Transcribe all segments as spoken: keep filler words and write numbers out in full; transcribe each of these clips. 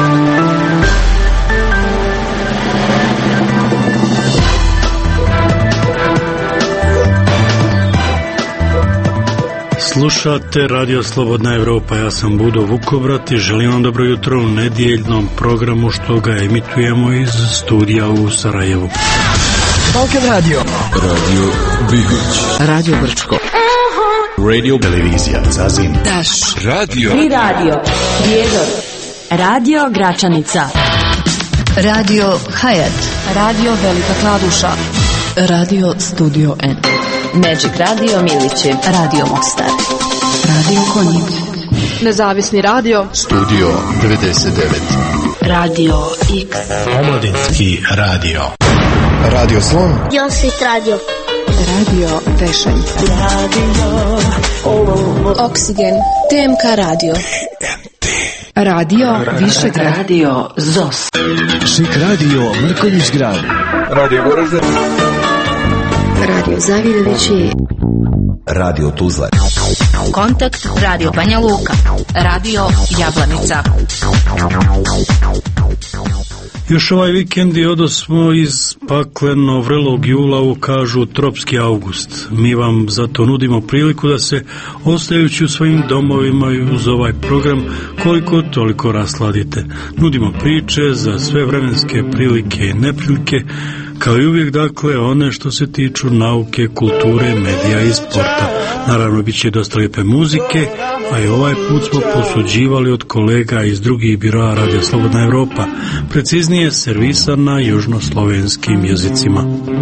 Slušate Radio Slobodna Evropa, ja sam Budo Vukovrat i želim vam dobro jutro u nedjeljnom programu što ga emitujemo iz studija u Sarajevu. Balkan Radio, Radio Bibić, Radio Brčko, Radio Televizija Zazin, Daš, Radio Tri Radio, Prijedor, Radio Gračanica, Radio Hayat, Radio Velika Kladuša, Radio Studio N, Magic Radio Milići, Radio Mostar, Radio Konjic, Nezavisni radio, Studio devedeset devet, Radio X, Omladinski radio, Radio Slon, Josit Radio, Radio Vešanje, Radio Oksigen, T M K Radio, Radio Višegrad, Radio Zos, Šik Radio Mrkonjić Grad, Radio Goražde, Radio Zavidovići, Radio Tuzla, Kontakt Radio Banja Luka, Radio Jablanica. Još ovaj vikend i odosmo iz pakleno vrelog jula u, kažu, tropski avgust. Mi vam zato nudimo priliku da se, ostajući u svojim domovima i uz ovaj program, koliko toliko rasladite. Nudimo priče za sve vremenske prilike i neprilike, kao i uvijek, dakle, one što se tiču nauke, kulture, medija i sporta. Naravno, bit će dosta lijepe muzike, a i ovaj put smo posuđivali od kolega iz drugih biroa Radio Slobodna Evropa, preciznije servisa na južnoslovenskim jezicima.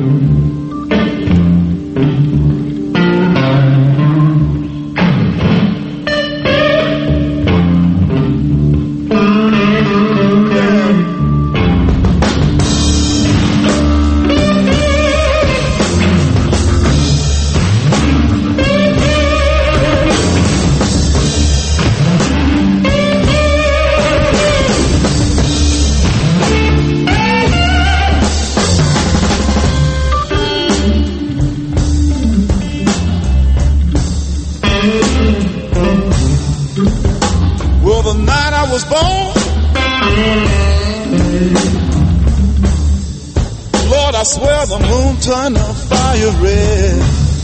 Turn the fire red.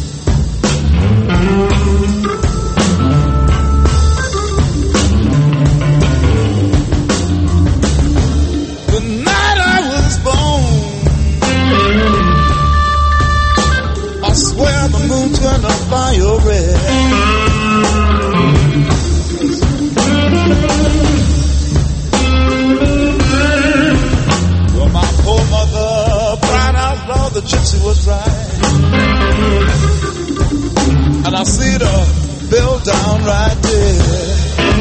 The night I was born, I swear the moon turned the fire red. Well, my poor mother cried out loud, the gypsy was right, and I see the bill down right there.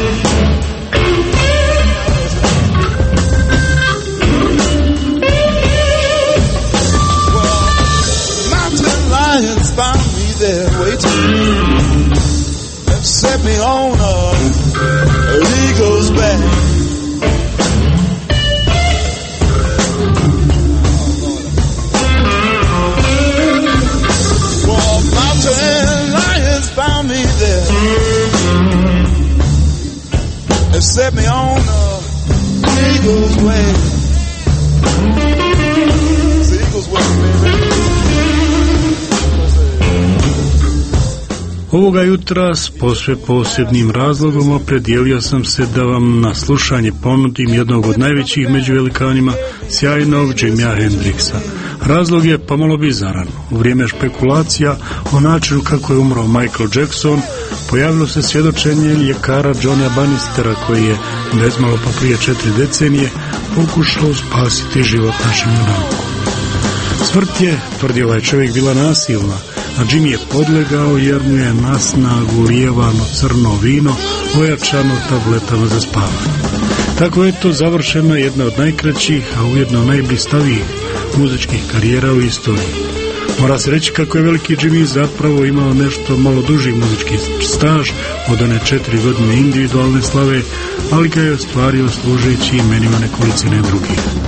Well, mountain lions found me there waiting and set me on a, an eagle's back. Found me there and set me on the eagle's way. It's the eagle's way, baby. Ovoga jutra s posve posebnim razlogom opredijelio sam se da vam na slušanje ponudim jednog od najvećih među velikanima, sjajnog Jimija Hendrixa. Razlog je pomalo bizaran. U vrijeme špekulacija o načinu kako je umro Michael Jackson, pojavilo se svjedočenje ljekara Johnnya Bannistera, koji je bezmalo pa prije četiri decenije pokušao spasiti život našem junaku. Smrt je, tvrdi ovaj čovjek, bila nasilna, a Jimmy je podlegao jer mu je na snagu lijevano crno vino ojačano tabletama za spavanje. Tako je to završena jedna od najkraćih, a ujedno najblistavijih muzičkih karijera u istoriji. Mora se reći kako je veliki Jimmy zapravo imao nešto malo duži muzički staž od one četiri godine individualne slave, ali ga je ostvario služeći imenima nekolicine drugih.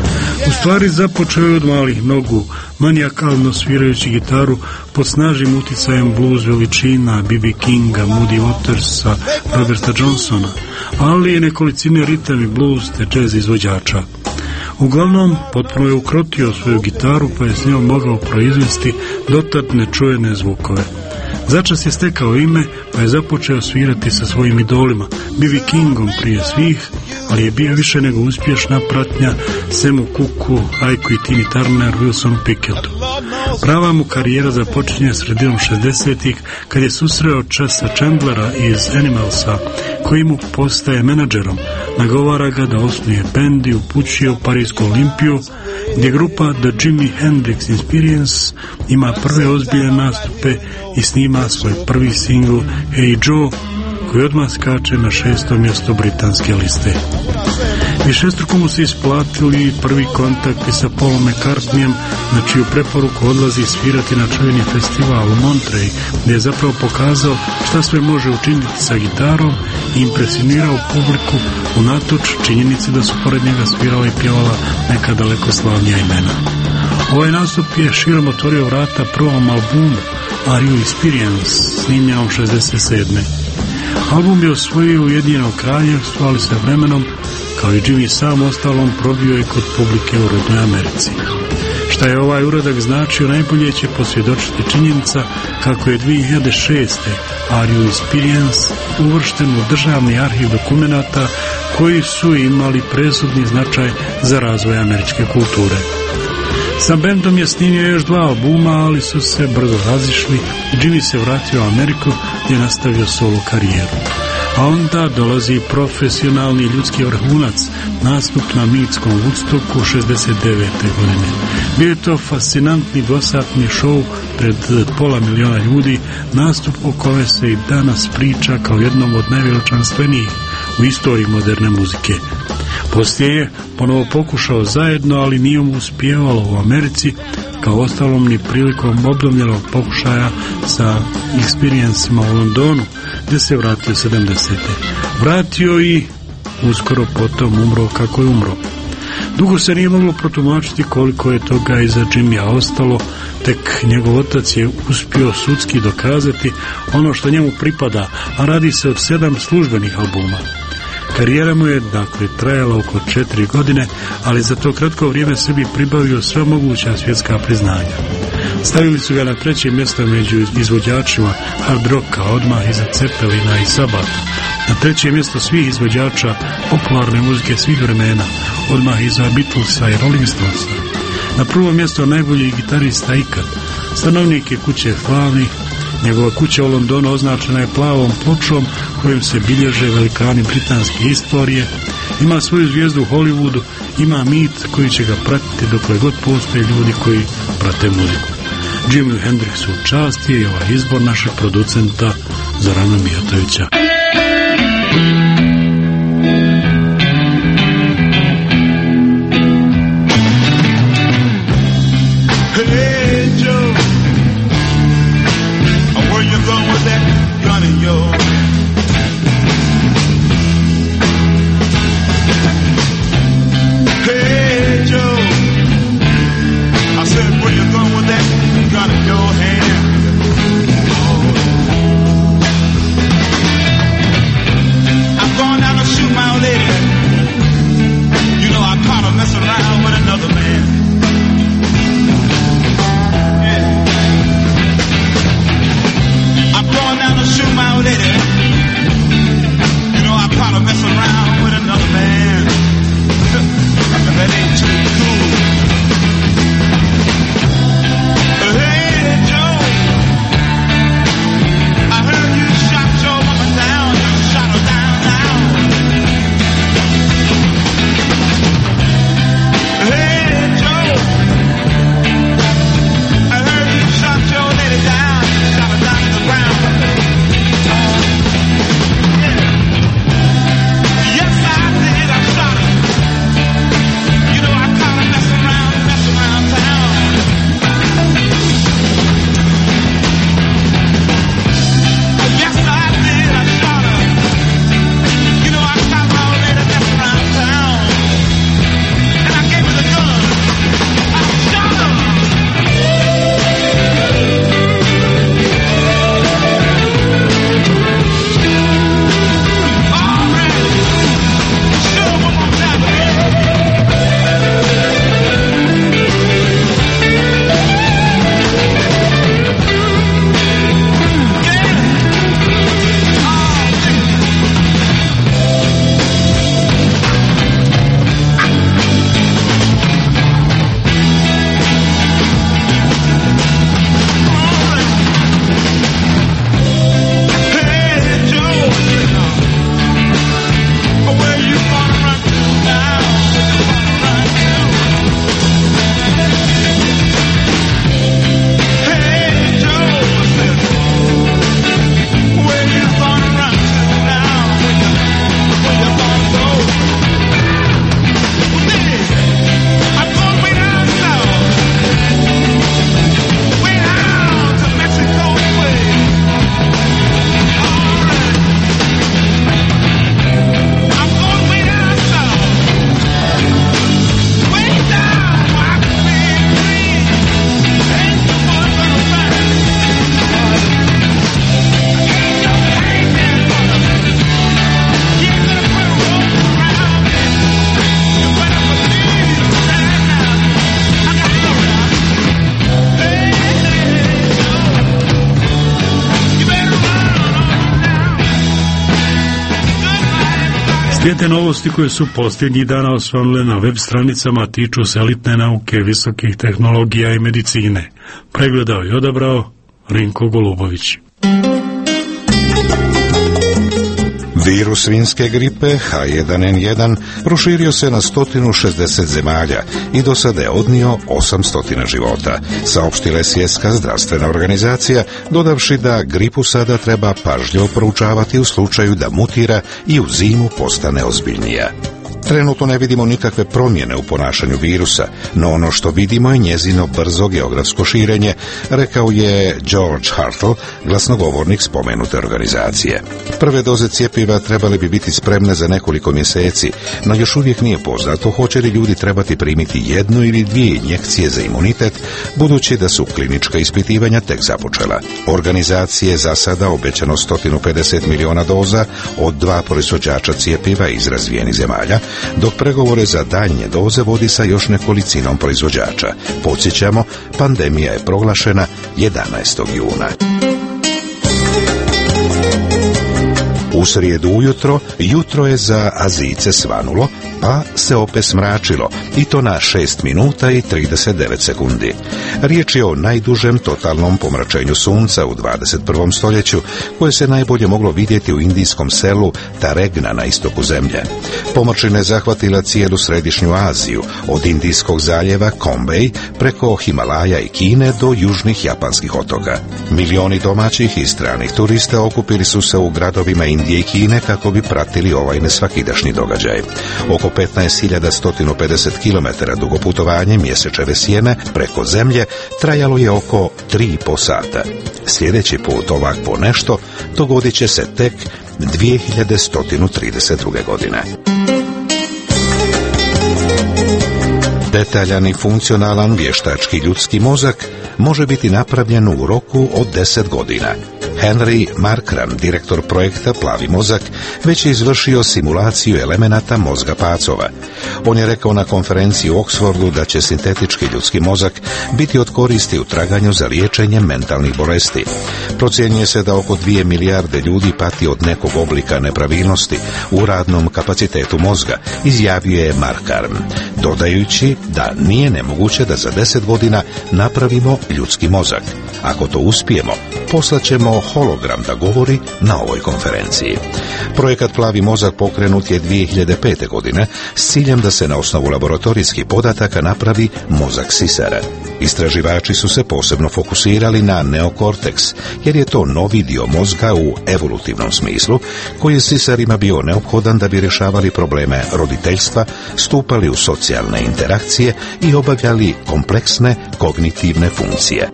U stvari započeo je od malih nogu, manijakalno svirajući gitaru pod snažnim uticajem blues veličina B B Kinga, Muddy Watersa, Roberta Johnsona, ali i nekolicine ritam i blues te jazz izvođača. Uglavnom, potpuno je ukrotio svoju gitaru pa je s njom mogao proizvesti dotad nečujene zvukove. Začas je stekao ime pa je započeo svirati sa svojim idolima, B B Kingom prije svih, ali je bio više nego uspješna pratnja Samu Cooku, Ike i Tini Turner, Wilson Pickettu. Prava mu karijera započinje sredinom šezdesetih kad je susreo Chessa Chandlera iz Animalsa, koji mu postaje menadžerom, nagovara ga da osnuje bend i upućuje u Parijsku Olimpiju, gdje grupa The Jimi Hendrix Experience ima prve ozbiljne nastupe i snima svoj prvi singl Hey Joe, koji odmah skače na šesto mjesto britanske liste. Višestruko mu se isplatili prvi kontakti sa Paulom McCartneyem, na čiju preporuku odlazi svirati na čuveni festival u Monterey, gdje je zapravo pokazao šta sve može učiniti sa gitarom i impresionirao publiku unatoč činjenici da su pored njega svirala i pjevala neka daleko slavnija imena. Ovaj nastup je širom otvorio vrata prvom albumu Are You Experience, snimljenom šezdeset sedme. Album je osvojio Ujedinjeno Kraljevstvo, ali se vremenom, kao i Jimmy sam ostalom, probio je kod publike u rodnoj Americi. Šta je ovaj uradak značio, najbolje će posvjedočiti činjenica kako je dvije hiljade šeste. Are You Experience uvršten u državni arhiv dokumenata koji su imali presudni značaj za razvoj američke kulture. Sa bendom je snimio još dva albuma, ali su se brzo razišli i Jimmy se vratio u Ameriku gdje je nastavio solo karijeru. A onda dolazi profesionalni ljudski vrhunac, nastup na mitskom Woodstocku šezdeset devete. godine. Bio je to fascinantni dvosatni show pred pola miliona ljudi, nastup o kome se i danas priča kao jednom od najveličanstvenijih u istoriji moderne muzike. Poslije je ponovo pokušao zajedno, ali nije mu uspjevalo u Americi, kao ostalom ni prilikom obnovljenog pokušaja sa Experience-ima u Londonu, gdje se vratio sedamdesete. Vratio i uskoro potom umro kako je umro. Dugo se nije moglo protumačiti koliko je toga iza Jimmya ostalo, tek njegov otac je uspio sudski dokazati ono što njemu pripada, a radi se od sedam službenih albuma. Karijera mu je, dakle, trajala oko četiri godine, ali za to kratko vrijeme sebi pribavio sva moguća svjetska priznanja. Stavili su ga na treće mjesto među izvođačima hard rocka, odmah iza Zeppelina i Sabbatha. Na treće mjesto svih izvođača popularne muzike svih vremena, odmah iza Beatlesa i Rolling Stonesa. Na prvo mjesto najbolji gitarista ikad. Stanovnik je kuće Flavni. Njegova kuća u Londonu označena je plavom pločom kojom se bilježe velikani britanske istorije. Ima svoju zvijezdu u Hollywoodu, ima mit koji će ga pratiti dokle god postoje ljudi koji prate muziku. Jimi Hendrixu čast je i ovaj izbor našeg producenta Zorana Mijatovića. Gun in your hand. Slijede novosti koje su posljednjih dana osvanule na web stranicama, tiču se elitne nauke, visokih tehnologija i medicine. Pregledao i odabrao Rinko Golubović. Virus svinjske gripe H jedan N jedan proširio se na sto šezdeset zemalja i do sada je odnio osamsto života, saopštila je Svjetska zdravstvena organizacija, dodavši da gripu sada treba pažljivo proučavati u slučaju da mutira i u zimu postane ozbiljnija. Trenutno ne vidimo nikakve promjene u ponašanju virusa, no ono što vidimo je njezino brzo geografsko širenje, rekao je George Hartle, glasnogovornik spomenute organizacije. Prve doze cjepiva trebale bi biti spremne za nekoliko mjeseci, no još uvijek nije poznato hoće li ljudi trebati primiti jednu ili dvije injekcije za imunitet, budući da su klinička ispitivanja tek započela. Organizacije za sada obećano sto pedeset milijuna doza od dva proizvođača cjepiva iz razvijenih zemalja, dok pregovore za daljnje doze vodi sa još nekolicinom proizvođača. Podsjećamo, pandemija je proglašena jedanaestog juna. U srijedu ujutro, jutro je za Azijce svanulo, pa se opet smračilo, i to na šest minuta i trideset devet sekundi. Riječ je o najdužem totalnom pomračenju sunca u dvadeset prvom stoljeću, koje se najbolje moglo vidjeti u indijskom selu Taregna na istoku zemlje. Pomračina je zahvatila cijelu središnju Aziju, od Indijskog zaljeva Kombej preko Himalaja i Kine do južnih japanskih otoka. Milioni domaćih i stranih turista okupili su se u gradovima Indije i Kine kako bi pratili ovaj nesvakidašnji događaj. Oko petnaest hiljada sto pedeset kilometara dugo putovanje mjesečeve sjene preko zemlje trajalo je oko tri i po sata. Sljedeći put ovakvo nešto dogodit će se tek dvije hiljade sto trideset druge. godine. Detaljan i funkcionalan vještački ljudski mozak može biti napravljen u roku od deset godina. Henry Markram, direktor projekta Plavi mozak, već je izvršio simulaciju elemenata mozga pacova. On je rekao na konferenciji u Oxfordu da će sintetički ljudski mozak biti od koristi u traganju za liječenje mentalnih bolesti. Procjenjuje se da oko dvije milijarde ljudi pati od nekog oblika nepravilnosti u radnom kapacitetu mozga, izjavio je Markram, dodajući da nije nemoguće da za deset godina napravimo ljudski mozak. Ako to uspijemo, poslaćemo hologram da govori na ovoj konferenciji. Projekat Plavi mozak pokrenut je dvije hiljade pete. godine s ciljem da se na osnovu laboratorijskih podataka napravi mozak sisara. Istraživači su se posebno fokusirali na neokorteks, jer je to novi dio mozga u evolutivnom smislu, koji je sisarima bio neophodan da bi rješavali probleme roditeljstva, stupali u socijalne interakcije i obavljali kompleksne kognitivne funkcije.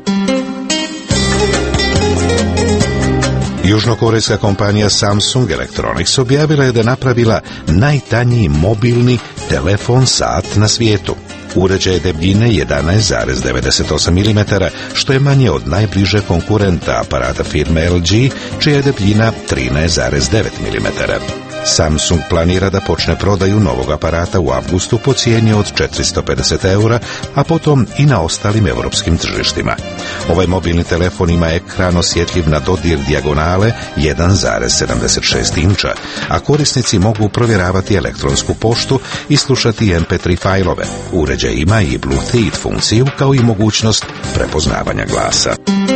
Južnokorejska kompanija Samsung Electronics objavila je da napravila najtanji mobilni telefon sat na svijetu. Uređaj je debljine jedanaest zarez devedeset osam milimetara, što je manje od najbliže konkurenta aparata firme L G, čija je debljina trinaest zarez devet milimetara. Samsung planira da počne prodaju novog aparata u avgustu po cijeni od četiristo pedeset eura, a potom i na ostalim europskim tržištima. Ovaj mobilni telefon ima ekran osjetljiv na dodir dijagonale jedan zarez sedamdeset šest inča, a korisnici mogu provjeravati elektronsku poštu i slušati em pe tri fajlove. Uređaj ima i Bluetooth funkciju kao i mogućnost prepoznavanja glasa.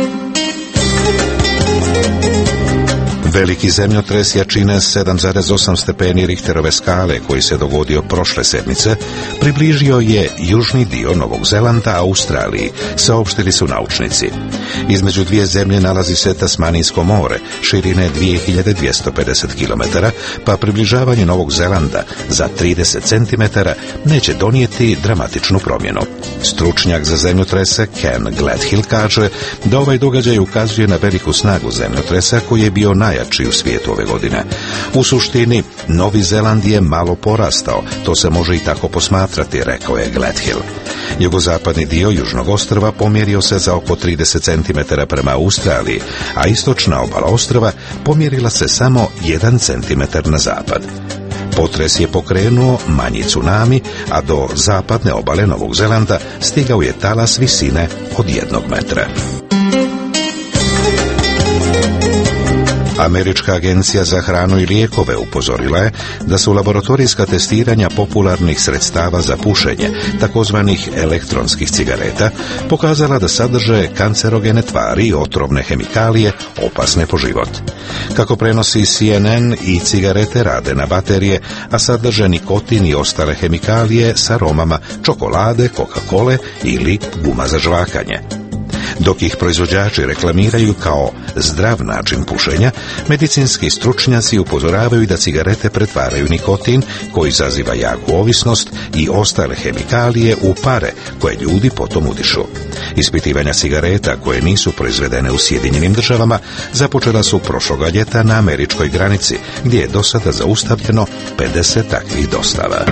Veliki zemljotres jačine sedam zarez osam stepeni Richterove skale koji se dogodio prošle sedmice približio je južni dio Novog Zelanda Australiji, saopštili su naučnici. Između dvije zemlje nalazi se Tasmanijsko more, širine dvije hiljade dvjesto pedeset kilometara, pa približavanje Novog Zelanda za trideset centimetara neće donijeti dramatičnu promjenu. Stručnjak za zemljotrese Ken Gladhill kaže da ovaj događaj ukazuje na veliku snagu zemljotresa koji je bio najjači u svijetu ove godine. U suštini, Novi Zeland je malo porastao, to se može i tako posmatrati, rekao je Gladhill. Jugozapadni dio južnog ostrva pomjerio se za oko trideset centimetara prema Australiji, a istočna obala ostrva pomjerila se samo jedan centimetar na zapad. Potres je pokrenuo manji tsunami, a do zapadne obale Novog Zelanda stigao je talas visine od jednog metra. Američka agencija za hranu i lijekove upozorila je da su laboratorijska testiranja popularnih sredstava za pušenje, takozvanih elektronskih cigareta, pokazala da sadrže kancerogene tvari i otrovne hemikalije opasne po život. Kako prenosi C N N, i cigarete rade na baterije, a sadrže nikotin i ostale hemikalije s aromama čokolade, Coca-Cole ili guma za žvakanje. Dok ih proizvođači reklamiraju kao zdrav način pušenja, medicinski stručnjaci upozoravaju da cigarete pretvaraju nikotin, koji izaziva jaku ovisnost, i ostale hemikalije u pare koje ljudi potom udišu. Ispitivanja cigareta koje nisu proizvedene u Sjedinjenim državama započela su prošloga ljeta na američkoj granici, gdje je do sada zaustavljeno pedeset takvih dostava.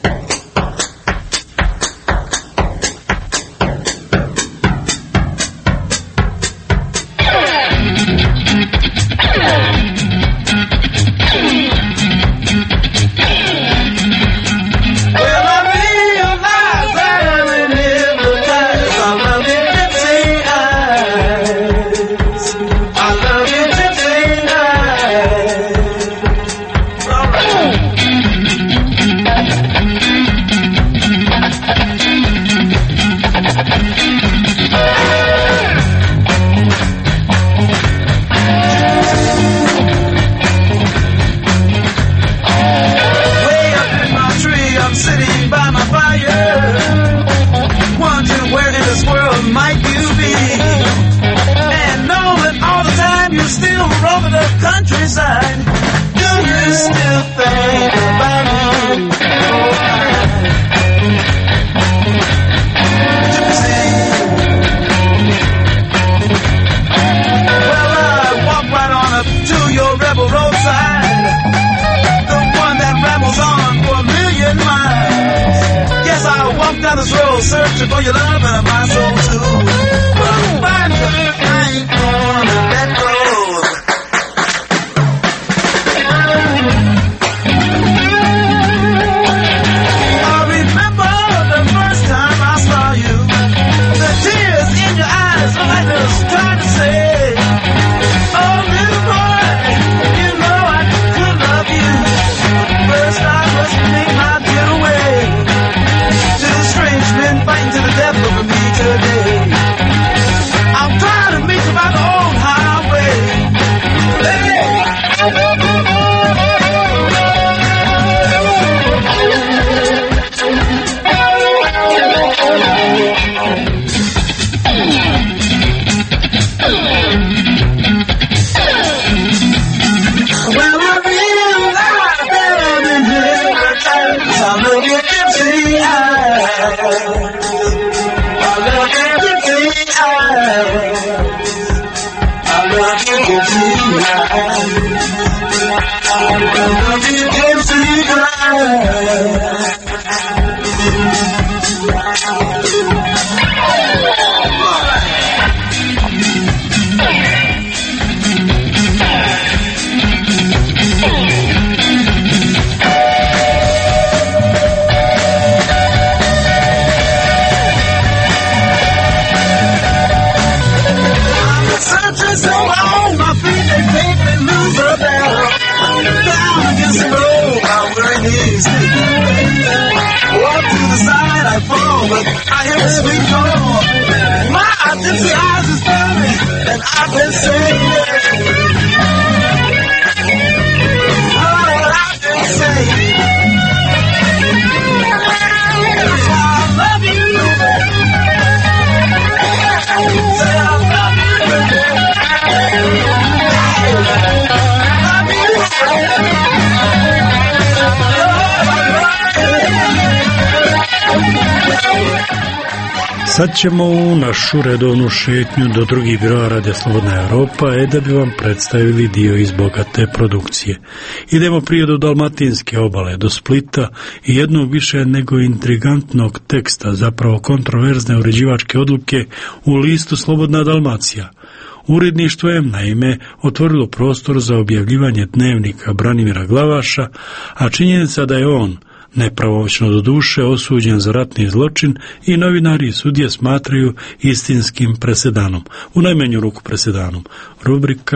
Sad ćemo u našu redovnu šetnju do drugih biroa Radija Slobodna Europa, e da bi vam predstavili dio iz bogate produkcije. Idemo prije do Dalmatinske obale, do Splita i jednog više nego intrigantnog teksta, zapravo kontroverzne uređivačke odluke u listu Slobodna Dalmacija. Uredništvo je, naime, otvorilo prostor za objavljivanje dnevnika Branimira Glavaša, a činjenica da je on, nepravomoćno do duše, osuđen za ratni zločin, i novinari i sudije smatraju istinskim presedanom, u najmanju ruku presedanom. Rubrika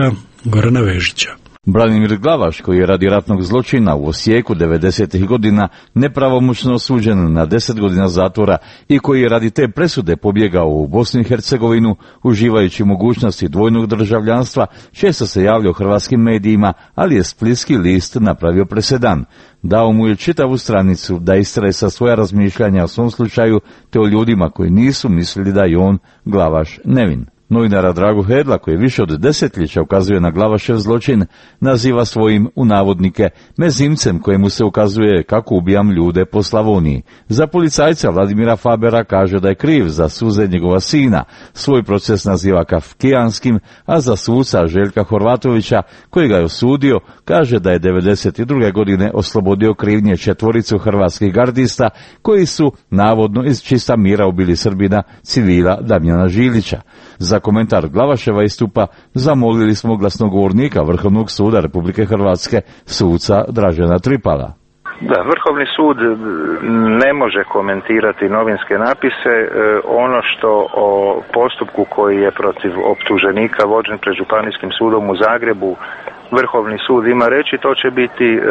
Gorana Vežića. Branimir Glavaš, koji je radi ratnog zločina u Osijeku devedesetih godina nepravomoćno osuđen na deset godina zatvora i koji je radi te presude pobjegao u Bosnu i Hercegovinu, uživajući mogućnosti dvojnog državljanstva, često se javljao hrvatskim medijima, ali je Splitski list napravio presedan. Dao mu je čitavu stranicu da istresa svoja razmišljanja o svom slučaju te o ljudima koji nisu mislili da je on, Glavaš, nevin. Novinara Dragu Hedla, koji više od desetljeća ukazuje na Glavašev zločin, naziva svojim, u navodnike, mezimcem kojemu se ukazuje kako ubijam ljude po Slavoniji. Za policajca Vladimira Fabera kaže da je kriv za suze njegova sina, svoj proces naziva kafkijanskim, a za suca Željka Horvatovića, koji ga je osudio, kaže da je devedeset druge godine oslobodio krivnje četvoricu hrvatskih gardista, koji su navodno iz čista mira ubili Srbina, civila Damjana Žilića. Za komentar Glavaševa istupa zamolili smo glasnogovornika Vrhovnog suda Republike Hrvatske, suca Dražena Tripala. Da, Vrhovni sud ne može komentirati novinske napise. Ono što o postupku koji je protiv optuženika vođen pred Županijskim sudom u Zagrebu Vrhovni sud ima reći, to će biti e,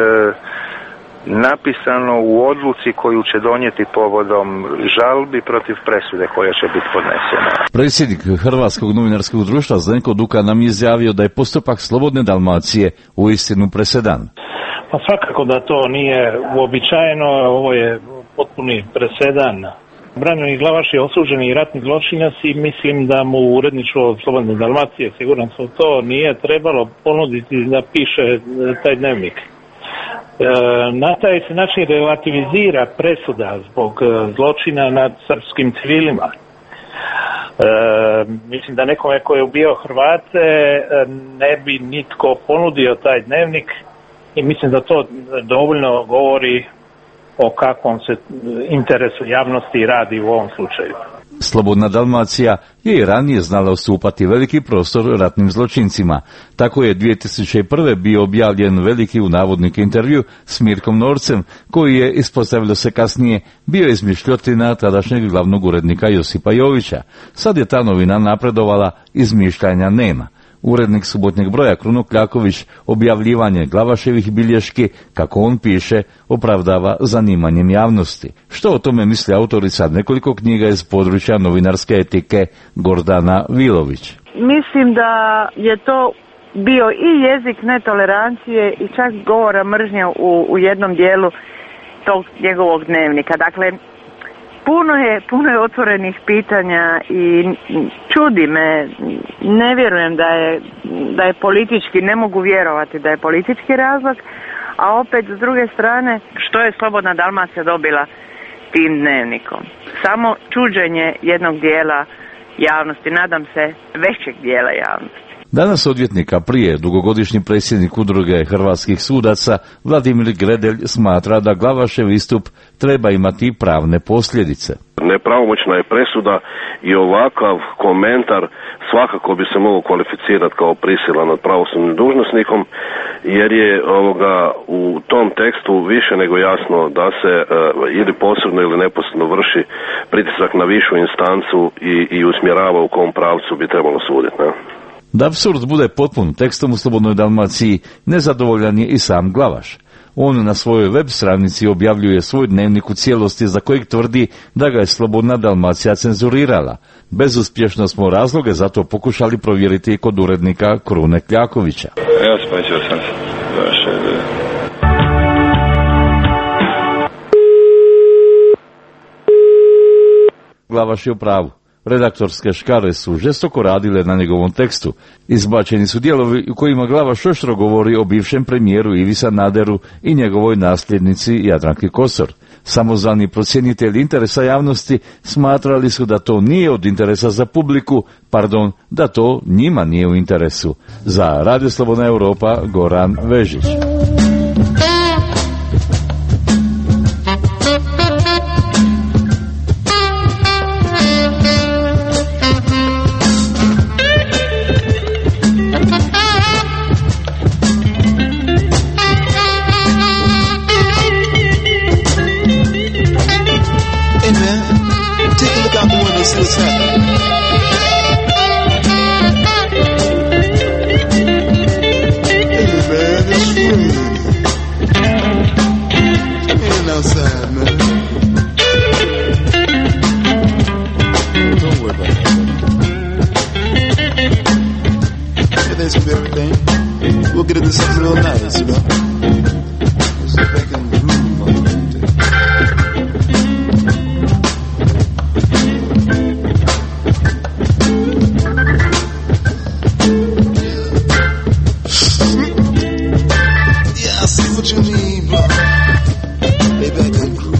napisano u odluci koju će donijeti povodom žalbi protiv presude koja će biti podnesena. Predsjednik Hrvatskog novinarskog društva Zdenko Duka nam je izjavio da je postupak Slobodne Dalmacije uistinu presedan. Pa svakako da to nije uobičajeno, ovo je potpuni presedan. Branimir Glavaš je osuđeni ratni zločinac i mislim da mu uredništvo Slobodne Dalmacije, siguran sam to, nije trebalo ponuditi da piše taj dnevnik. Na taj se način relativizira presuda zbog zločina nad srpskim civilima. E, mislim da nekome koji je ubijao Hrvate ne bi nitko ponudio taj dnevnik i mislim da to dovoljno govori o kakvom se interesu javnosti radi u ovom slučaju. Slobodna Dalmacija je i ranije znala ustupati veliki prostor ratnim zločincima. Tako je dvije tisuće prve bio objavljen veliki u navodnike intervju s Mirkom Norcem, koji je, ispostavilo se kasnije, bio izmišljotina tadašnjeg glavnog urednika Josipa Jovića. Sad je ta novina napredovala, izmišljanja nema. Urednik subotnjeg broja Kruno Kljaković objavljivanje Glavaševih bilješki, kako on piše, opravdava zanimanjem javnosti. Što o tome misli autorica nekoliko knjiga iz područja novinarske etike Gordana Vilović? Mislim da je to bio i jezik netolerancije i čak govora mržnje u, u jednom dijelu tog njegovog dnevnika. Dakle, Puno je, puno je otvorenih pitanja i čudi me, ne vjerujem da je, da je politički, ne mogu vjerovati da je politički razlog, a opet s druge strane, što je Slobodna Dalmacija dobila tim dnevnikom? Samo čuđenje jednog dijela javnosti, nadam se većeg dijela javnosti. Danas odvjetnika prije, dugogodišnji predsjednik udruge hrvatskih sudaca, Vladimir Gredelj, smatra da Glavašev istup treba imati pravne posljedice. Nepravomoćna je presuda i ovakav komentar svakako bi se mogao kvalificirati kao prisila nad pravosudnim dužnosnikom, jer je ovoga u tom tekstu više nego jasno da se uh, ili posredno ili neposredno vrši pritisak na višu instancu i, i usmjerava u kom pravcu bi trebalo suditi, ne? Da apsurd bude potpun, tekstom u Slobodnoj Dalmaciji nezadovoljan je i sam Glavaš. On na svojoj web stranici objavljuje svoj dnevnik u cijelosti za kojeg tvrdi da ga je Slobodna Dalmacija cenzurirala. Bezuspješno smo razloge za to pokušali provjeriti kod urednika Krune Kljakovića. Evo spasio sam se. Glavaš je u pravu. Redaktorske škare su žestoko radile na njegovom tekstu. Izbačeni su dijelovi u kojima Glavaš oštro govori o bivšem premijeru Ivi Sanaderu i njegovoj nasljednici Jadranki Kosor. Samozvani procjenitelji interesa javnosti smatrali su da to nije od interesa za publiku, pardon, da to njima nije u interesu. Za Radio Slobodna Europa, Goran Vežić. outside, man. Don't worry about it. Everything's gonna be everything. We'll get into something real nice, you know. We'll sit back and groove on it. Yeah, I see what you mean, bro. Maybe I can groove.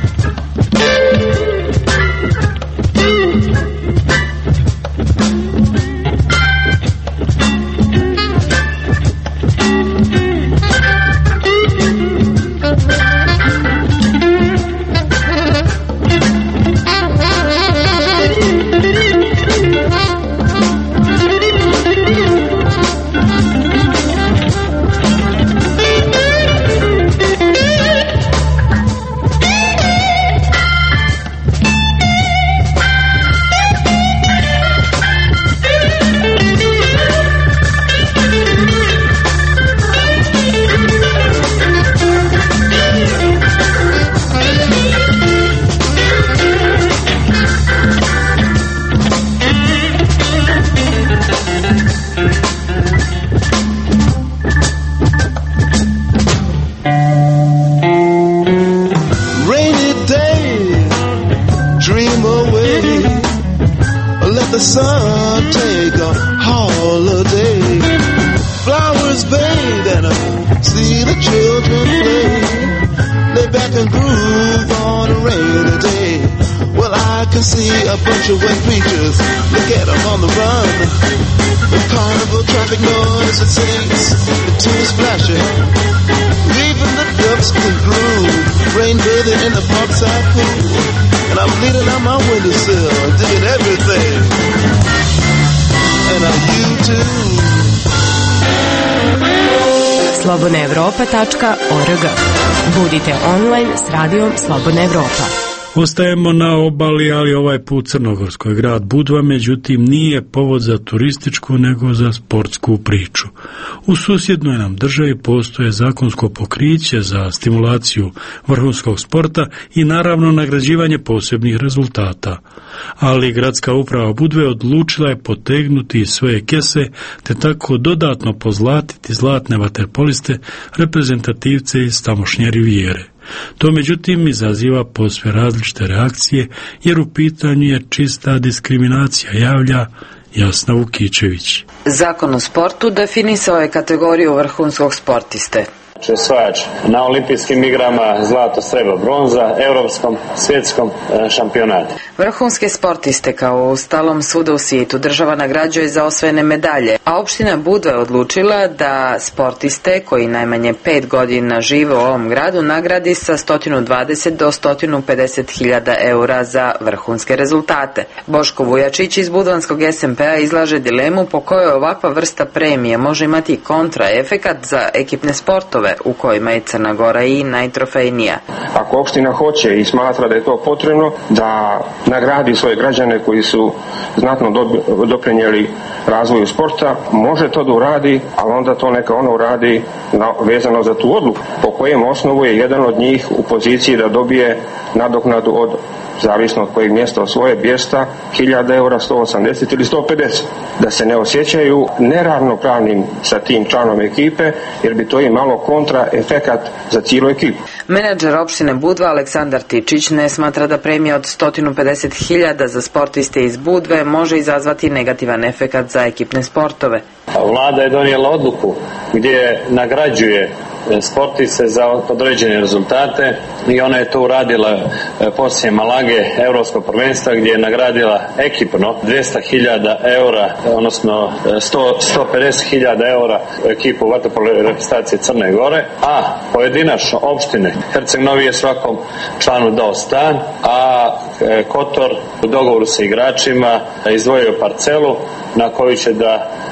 slobodna evropa tačka org. Budite online s radijom Slobodna Evropa. Ostajemo na obali, ali ovaj put crnogorskoj grad Budva, međutim nije povod za turističku nego za sportsku priču. U susjednoj nam državi postoje zakonsko pokriće za stimulaciju vrhunskog sporta i naravno nagrađivanje posebnih rezultata. Ali gradska uprava Budve odlučila je potegnuti svoje kese te tako dodatno pozlatiti zlatne vaterpoliste, reprezentativce iz tamošnje rivijere. To međutim izaziva posve različite reakcije jer u pitanju je čista diskriminacija, javlja Jasna Vukičević. Zakon o sportu definisao je kategoriju vrhunskog sportiste. Osvajač na olimpijskim igrama zlato, srebro, bronza, europskom, svjetskom šampionatu. Vrhunske sportiste kao u stalom svuda u svijetu država nagrađuje za osvojene medalje, a opština Budva je odlučila da sportiste koji najmanje pet godina žive u ovom gradu nagradi sa sto dvadeset do sto pedeset hiljada eura za vrhunske rezultate. Boško Vujačić iz Budvanskog es em pe-a izlaže dilemu po kojoj ovakva vrsta premije može imati kontraefekat za ekipne sportove u kojima je Crna Gora i najtrofejnija. Ako opština hoće i smatra da je to potrebno, da nagradi svoje građane koji su znatno doprinijeli razvoju sporta, može to da uradi, ali onda to neka ono uradi vezano za tu odluku, po kojem osnovu je jedan od njih u poziciji da dobije nadoknadu od, zavisno od kojeg mjesta osvoje, dvjesto hiljada eura, sto osamdeset ili sto pedeset. Da se ne osjećaju neravnopravnim sa tim članom ekipe, jer bi to imalo kontraefekat za cijelu ekipu. Menadžer opštine Budva Aleksandar Tičić ne smatra da premija od sto pedeset hiljada za sportiste iz Budve može izazvati negativan efekat za ekipne sportove. Vlada je donijela odluku gdje nagrađuje sportiste za određene rezultate i ona je to uradila poslije Malage Europskog prvenstva gdje je nagradila ekipno dvjesto hiljada eura, odnosno sto, sto pedeset hiljada eura ekipu vaterpolo reprezentacije Crne Gore, a pojedinačno opštine Herceg Novi je svakom članu dao stan, a Kotor u dogovoru sa igračima izdvojio parcelu na koju će da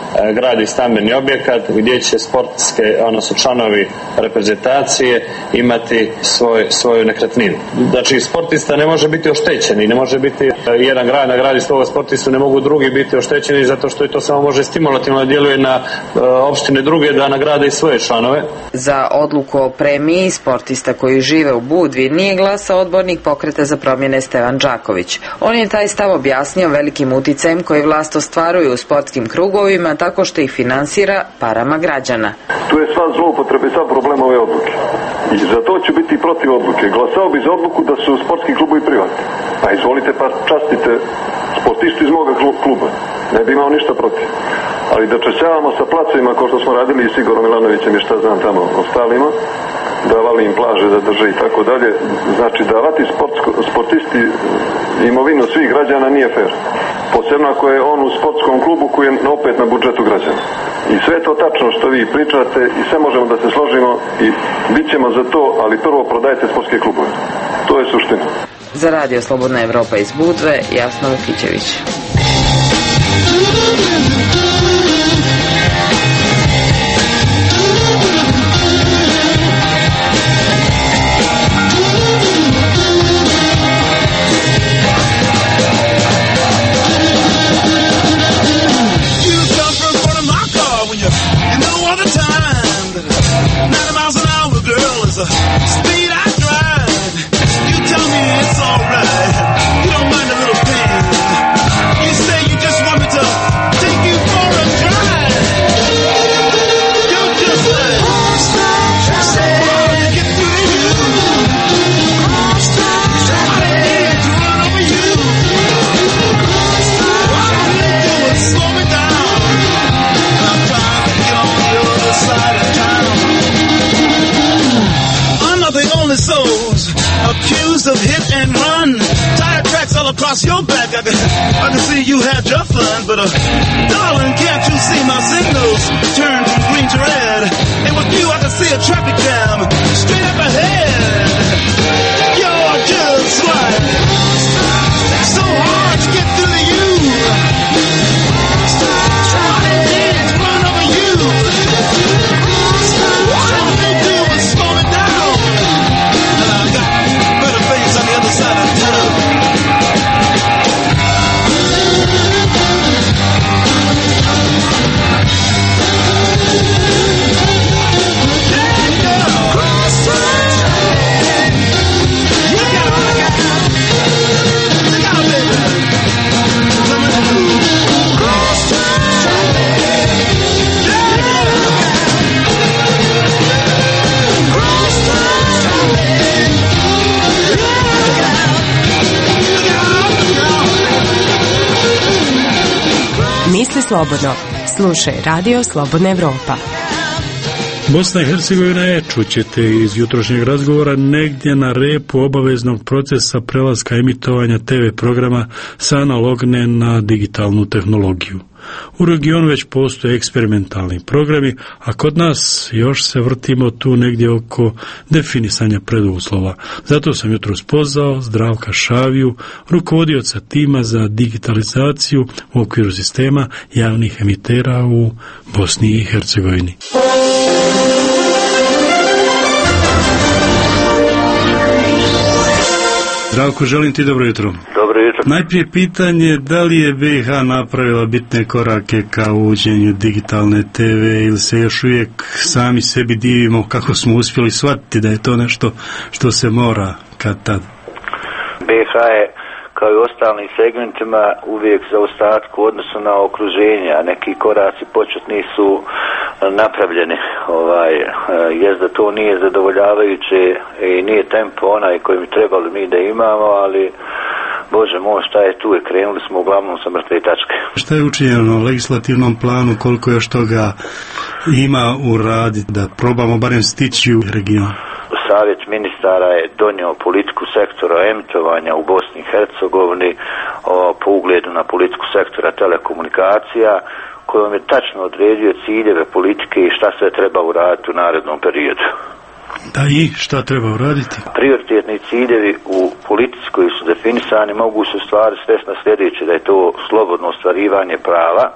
gradi stambeni objekat gdje će sportske, odnosno članovi reprezentacije imati svoj, svoju nekretninu. Znači sportista ne može biti oštećen i ne može biti jedan grad nagradi svoga sportistu, ne mogu drugi biti oštećeni zato što je to samo može stimulativno djeluje na uh, opštine druge da nagrade i svoje članove. Za odluku o premiji sportista koji žive u Budvi nije glasao odbornik Pokreta za promjene Stevan Đaković. On je taj stav objasnio velikim uticajem koji vlast ostvaruje u sportskim krugovima tako što ih finansira parama građana. Tu je sva zloupotreba i sva problema ove odluke. I za to ću biti protiv odluke. Glasao bi za odluku da su sportski klubovi privatni. Pa izvolite pa častite sportistu iz moga kluba. Ne bi imao ništa protiv. Ali da češćavamo sa placevima kao što smo radili i s Igorom Milanovićem i šta znam tamo ostalima, davali im plaže da drže i tako dalje, znači davati sportsko, sportisti imovinu svih građana nije fair. Posebno ako je on u sportskom klubu koji je opet na budžetu građana. I sve je to tačno što vi pričate i sve možemo da se složimo i bit ćemo za to, ali prvo prodajte sportske klubove. To je suština. Za Radio Slobodna Evropa iz Budve, Jasna Vukićević. Speed I drive, you tell me it's alright. You don't mind a little pain. You say you just want me to take you for a drive. You just like trying to get through to you. Trying to run over you. All I need to do is slow me down. And I'm trying to get on the other side of town. The only souls accused of hit and run, tire tracks all across your back. I can, I can see you had your fun, but uh, darling, can't you see my signals turn from green to red? And with you, I can see a traffic jam straight up ahead. You're just like so hard to get through to you. Trying to run over you. All they do is slow me down. On the other side of town. Misli slobodno. Slušaj Radio Slobodna Evropa. Bosna i Hercegovina je, čućete iz jutrošnjeg razgovora, negdje na repu obaveznog procesa prelaska emitovanja te ve programa sa analogne na digitalnu tehnologiju. U regionu već postoje eksperimentalni programi, a kod nas još se vrtimo tu negdje oko definisanja preduslova. Zato sam jutros pozvao Zdravka Šaviju, rukovodioca tima za digitalizaciju u okviru sistema javnih emitera u Bosni i Hercegovini. Zdravko, želim ti dobro jutro. Dobro jutro. Najprije pitanje, da li je be i ha napravila bitne korake ka uvođenju digitalne te ve ili se još uvijek sami sebi divimo kako smo uspjeli shvatiti da je to nešto što se mora kad tad? be i ha je kao i ostalim segmentima uvijek za ostatku odnosno na okruženje, a neki koraci početni su napravljeni. Ovaj, jest da to nije zadovoljavajuće i nije tempo onaj koji bi trebali mi da imamo, ali Bože moj, šta je tu je, krenuli smo uglavnom sa mrtve tačke. Šta je učinjeno na legislativnom planu, koliko još toga ima u radi da probamo barem stići u region? Savjet ministara je donio politiku sektora emitovanja u Bosni i Hercegovini po ugledu na politiku sektora telekomunikacija, kojom je tačno odredio ciljeve politike i šta sve treba uraditi u narednom periodu. Da, i šta treba uraditi? Prioritetni ciljevi u politici koji su definisani mogu se stvari svesti na sljedeće, da je to slobodno ostvarivanje prava,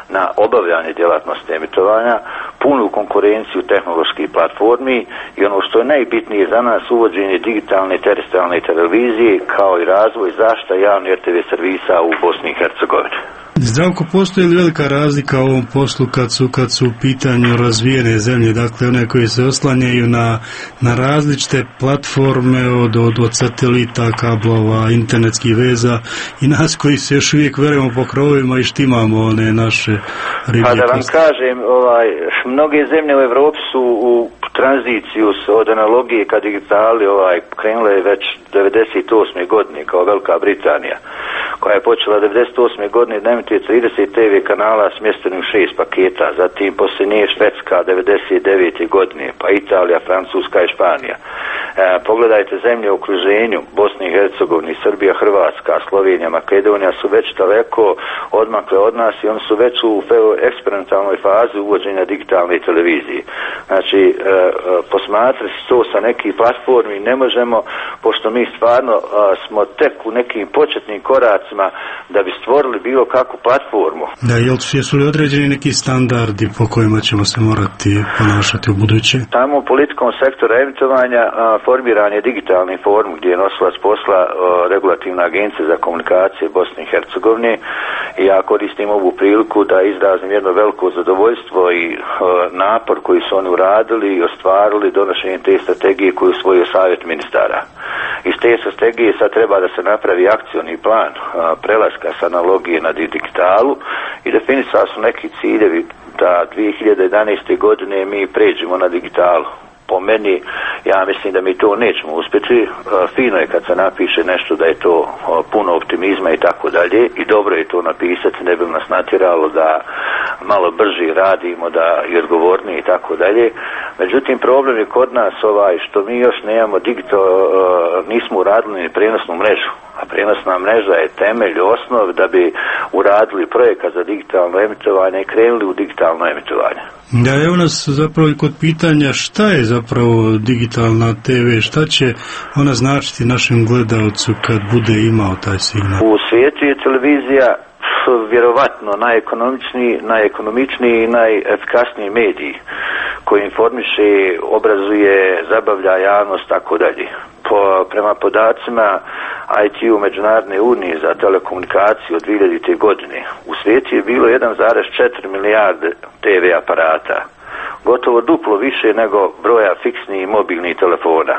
na obavljanje djelatnosti emitovanja, punu konkurenciju tehnoloških platformi i ono što je najbitnije za nas, uvođenje digitalne teritorijalne televizije kao i razvoj zaštita javnih er te ve servisa u Bosni i Hercegovini. Zdravko, postoji li velika razlika u ovom poslu kad su, kad su u pitanju razvijene zemlje, dakle one koje se oslanjaju na, na različite platforme od, od, od satelita, kablova, internetskih veza i nas koji se još uvijek verujemo po krovovima i štimamo one naše riblje. Pa da vam kažem, ovaj, mnoge zemlje u Evropi su u tranziciju od analogije ka digitali ovaj, krenule već devedeset osme godine kao Velika Britanija, koja je počela devedeset osme godine da emituje trideset te ve kanala smještenih u šest paketa, zatim poslije nje Švedska devedeset devete godine, pa Italija, Francuska i Španija. E, pogledajte zemlje u okruženju, Bosni i Hercegovini, Srbija, Hrvatska, Slovenija, Makedonija su već daleko odmakle od nas i oni su već u eksperimentalnoj fazi uvođenja digitalne televizije. Znači, e, posmatrati to sa nekih platformi ne možemo, pošto mi stvarno a, smo tek u nekim početnim koracima da bi stvorili bilo kakvu platformu. Da, jel su li određeni neki standardi po kojima ćemo se morati ponašati u buduće? Tamo u političkom sektoru emitovanja a, formiran je digitalni forum gdje je nosilac posla a, regulativna agencija za komunikacije Bosne i Hercegovine i ja koristim ovu priliku da izrazim jedno veliko zadovoljstvo i a, napor koji su oni uradili i ostvarili donošenjem te strategije koju je usvojio Savjet ministara. Iz te strategije sad treba da se napravi akcioni plan a, prelaska s analogije na digitalu i definisali su neki ciljevi da dvije hiljade jedanaeste godine mi pređemo na digitalu. Po meni, ja mislim da mi to nećemo uspjeti. Fino je kad se napiše nešto da je to puno optimizma i tako dalje i dobro je to napisati, ne bi nas natjeralo da malo brže radimo, da i odgovorniji i tako dalje. Međutim, problem je kod nas ovaj što mi još nemamo digital, nismo uradili ni prenosnu mrežu. A prenosna mreža je temelj, osnov da bi uradili projekat za digitalno emitovanje i krenuli u digitalno emitovanje. Da, evo nas zapravo i kod pitanja šta je zapravo digitalna te ve, šta će ona značiti našem gledalcu kad bude imao taj signal? U svijetu je televizija vjerovatno najekonomičniji, najekonomičniji i najefikasniji medij koji informiše, obrazuje, zabavlja javnost, tako dalje. Po, prema podacima I T U Međunarodne unije za telekomunikaciju od dvije hiljadite godine u svijetu je bilo jedan zarez četiri milijarde te ve aparata, gotovo duplo više nego broja fiksnih i mobilnih telefona.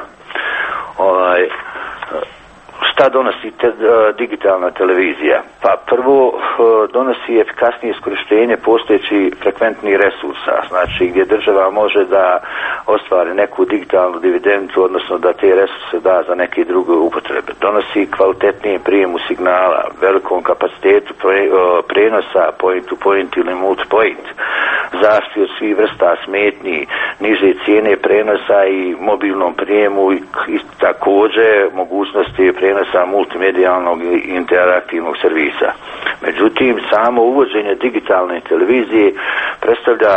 Ovaj, šta donosi te, digitalna televizija? Pa prvo donosi efikasnije iskorištenje postojećih frekventnih resursa, znači gdje država može da ostvari neku digitalnu dividendu, odnosno da te resurse da za neke druge upotrebe. Donosi kvalitetnije prijemu signala, velikom kapacitetu pre, prenosa point to point ili multi point, zaštitu od svih vrsta smetnji, niže cijene prenosa i mobilnom prijemu i, i također mogućnosti prenosa multimedijalnog i interaktivnog servisa. Međutim, samo uvođenje digitalne televizije predstavlja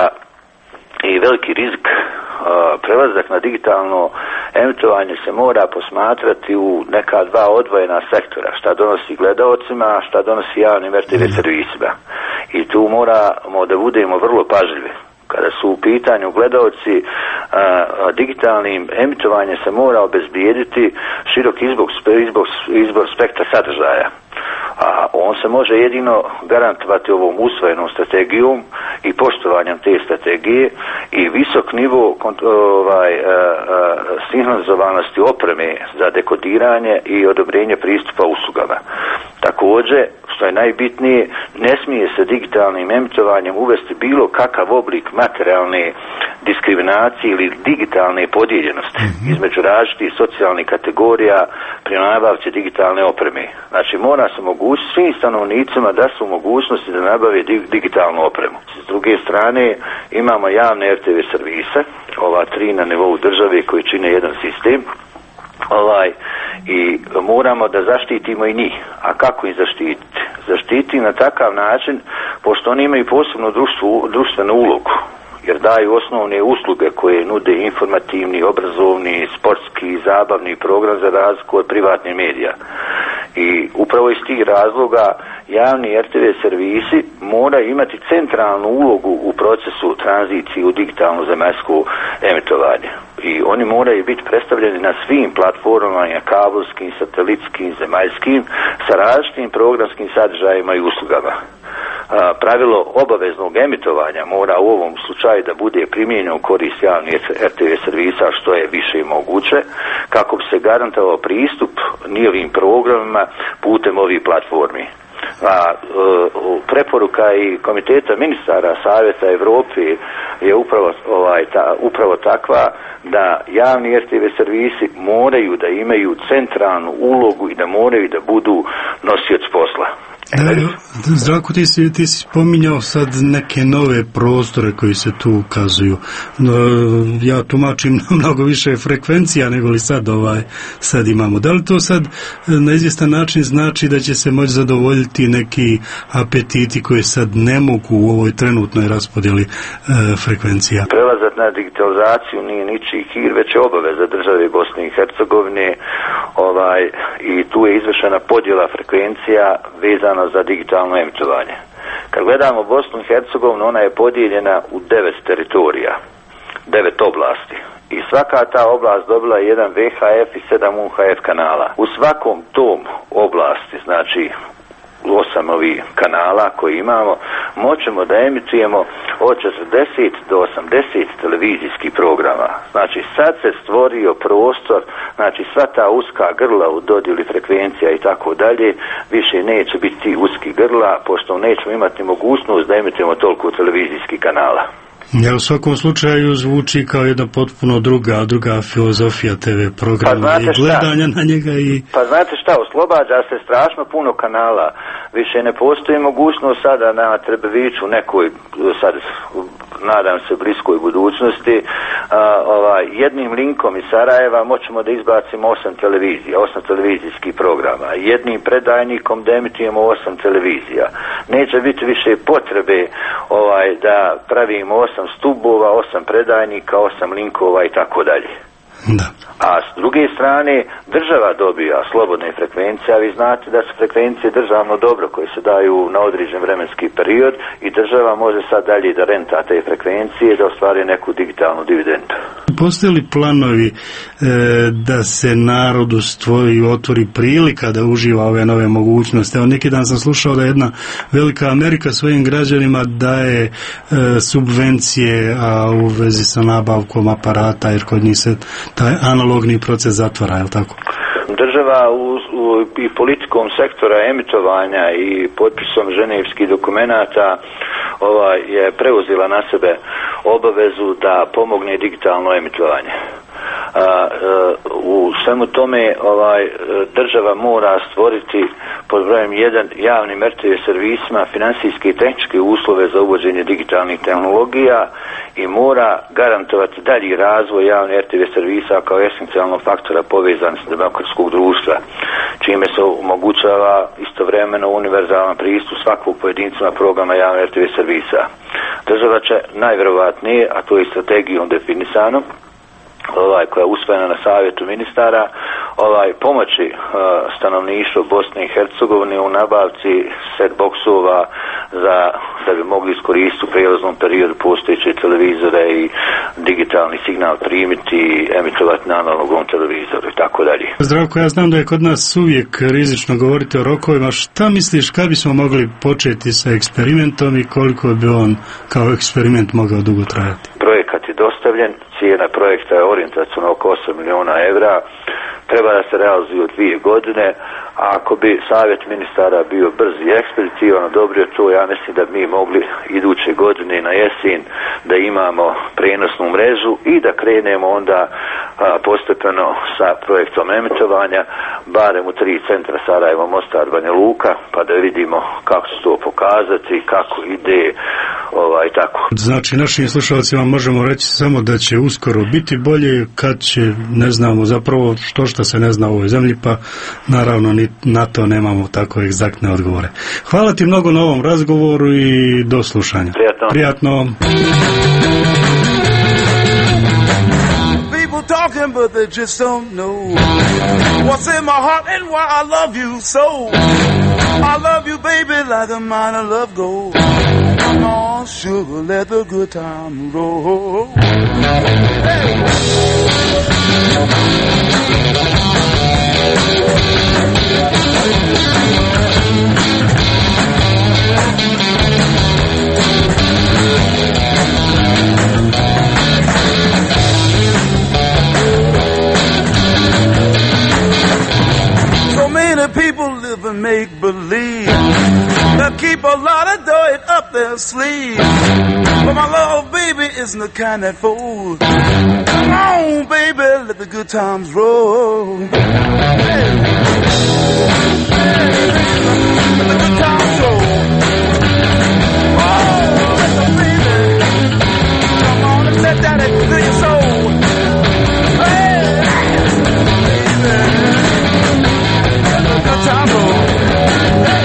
i veliki rizik. Prelazak na digitalno emitovanje se mora posmatrati u neka dva odvojena sektora, šta donosi gledaocima, a šta donosi javnim er te ve servisima. I tu moramo da budemo vrlo pažljivi. Kada su u pitanju gledaoci, a, a, digitalnim emitovanjem se mora obezbijediti širok izbor, izbor, izbor spektra sadržaja. A on se može jedino garantovati ovom usvojenom strategijom i poštovanjem te strategije i visok nivo ovaj, a, a, sinhronizovanosti opreme za dekodiranje i odobrenje pristupa uslugama. Također, što je najbitnije, ne smije se digitalnim emitovanjem uvesti bilo kakav oblik materijalne diskriminacije ili digitalne podijeljenosti mm-hmm. između različitih socijalnih kategorija pri nabavci digitalne opreme. Znači, mora se omogućiti svim stanovnicima da su u mogućnosti da nabave dig- digitalnu opremu. S druge strane, imamo javne er te ve servise, ova tri na nivou države koji čine jedan sistem, ovaj, i moramo da zaštitimo i njih. A kako ih zaštititi? Zaštiti na takav način, pošto oni imaju posebnu društvu, društvenu ulogu, jer daju osnovne usluge koje nude informativni, obrazovni, sportski, zabavni program za razliku od privatnih medija. I upravo iz tih razloga javni er te ve servisi moraju imati centralnu ulogu u procesu tranzicije u digitalno zemaljsko emitovanje. I oni moraju biti predstavljeni na svim platformama, kabelskim, satelitskim, zemaljskim, sa različitim programskim sadržajima i uslugama. A, pravilo obaveznog emitovanja mora u ovom slučaju da bude primijenjeno u korist javnih er te ve servisa što je više moguće, kako bi se garantovao pristup njihovim programima putem ovih platformi. A, e, preporuka i komiteta ministara Savjeta Evrope je upravo, ovaj, ta, upravo takva da javni er te ve servisi moraju da imaju centralnu ulogu i da moraju da budu nosioci posla. Zdravko, ti si, ti si spominjao sad neke nove prostore koji se tu ukazuju. No, ja tumačim mnogo više frekvencija nego li sad, ovaj, sad imamo. Da li to sad na izvjestan način znači da će se moći zadovoljiti neki apetiti koji sad ne mogu u ovoj trenutnoj raspodjeli e, frekvencija? Prelazak na digitalizaciju nije ničiji hir, već je obaveza države Bosne i Hercegovine, ovaj, i tu je izvršena podjela frekvencija vezana za digitalno emitovanje. Kad gledamo Bosnu i Hercegovinu, ona je podijeljena u devet teritorija, devet oblasti. I svaka ta oblast dobila je jedan ve ha ef i sedam u ha ef kanala. U svakom tom oblasti, znači osam ovih kanala koji imamo, moćemo da emitujemo od četrdeset do osamdeset televizijskih programa. Znači sad se stvorio prostor, znači sva ta uska grla u dodjeli frekvencija i tako dalje, više neće biti uski grla, pošto nećemo imati mogućnost da emitujemo toliko televizijskih kanala. Ja u svakom slučaju zvuči kao jedna potpuno druga, druga filozofija te ve programa pa i gledanja šta? Na njega i... Pa znate šta, oslobađa se strašno puno kanala. Više ne postoji mogućnost sada na Trebeviću nekoj, sad nadam se bliskoj budućnosti, a, ovaj, jednim linkom iz Sarajeva moćemo da izbacimo osam televizija, osam televizijskih programa. Jednim predajnikom da emitujemo osam televizija. Neće biti više potrebe ovaj, da pravimo osam stubova, osam predajnika, osam linkova i tako dalje. Da. A s druge strane država dobija slobodne frekvencije, a vi znate da su frekvencije državno dobro koje se daju na određen vremenski period i država može sad dalje da renta te frekvencije da ostvari neku digitalnu dividendu. Postoje li planovi e, da se narodu stvori, otvori prilika da uživa ove nove mogućnosti? Evo, neki dan sam slušao da jedna velika Amerika svojim građanima daje e, subvencije a u vezi sa nabavkom aparata, jer kod njih se taj analogni proces zatvara, je li tako? Država u, u, i politikom sektora emitovanja i potpisom ženevskih dokumenata ovaj, je preuzela na sebe obavezu da pomogne digitalno emitovanje. A, a, u svemu tome ovaj, država mora stvoriti pod brojem jedan javnim er te ve servisima finansijske i tehničke uslove za uvođenje digitalnih tehnologija i mora garantovati dalji razvoj javne er te ve servisa kao esencijalnog faktora povezanosti demokratskog društva, čime se omogućava istovremeno univerzalan pristup svakog pojedinca programa javne er te ve servisa. Država će najvjerovatnije, a to je strategijom definisano, ovaj, koja je usvojena na savjetu ministara, ovaj, pomoći uh, stanovništvo Bosne i Hercegovine u nabavci set boksova za, da bi mogli iskoristiti u prijelaznom periodu postojeće televizore i digitalni signal primiti i emitovati na analogom televizoru i tako dalje. Zdravko, ja znam da je kod nas uvijek rizično govoriti o rokovima. Šta misliš, kad bismo mogli početi sa eksperimentom i koliko bi on kao eksperiment mogao dugo trajati? Projekat je dostavljen, cijena projekta je orijentacijona oko osam miliona evra, treba da se realizuje u dvije godine, a ako bi savjet ministara bio brz i ekspeditivan, odobrio to, ja mislim da bi mi mogli iduće godine na jesen da imamo prenosnu mrežu i da krenemo onda a, postepeno sa projektom emitovanja, barem u tri centra Sarajevo, Mostar, Banja Luka, pa da vidimo kako će to pokazati, kako ide, ovaj, tako. Znači, našim slušalcima možemo reći samo da će uskoro biti bolje, kad će, ne znamo zapravo što što se ne zna u ovoj zemlji, pa naravno ni na to nemamo tako egzaktne odgovore. Hvala ti mnogo na ovom razgovoru i do slušanja. Prijatno. Prijatno. People talking, but they just don't know what's in my heart and why I love you so. I love you, baby, like a mine of love gold. Come on, sugar, let the good time roll. Hey. So many people live and make believe, that keep a lot of dirt up their sleeve. But my love, baby, isn't the kind that folds. Come on, baby, let the good times roll. Hey. Hey. Let the good times roll. Oh, listen, baby, come on and set that into your soul. Hey, baby, let the good times roll. Hey.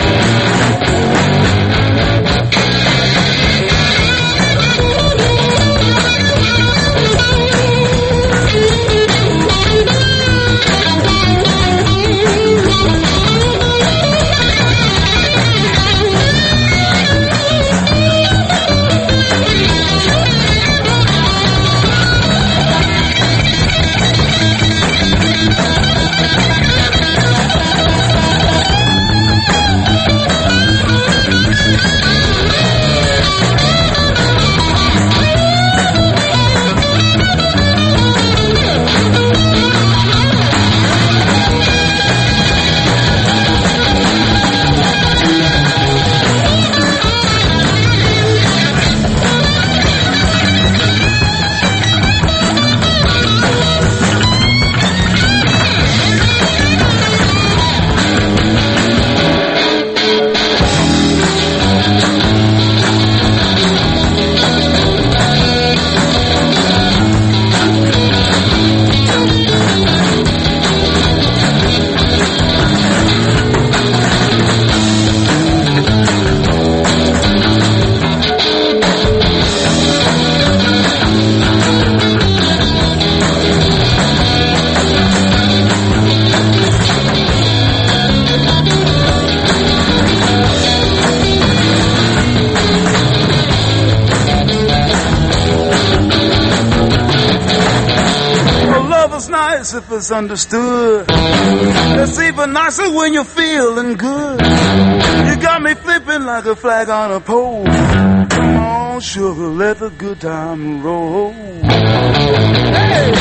If it's understood, it's even nicer when you're feeling good. You got me flipping like a flag on a pole. Come on, sugar, let the good time roll. Hey!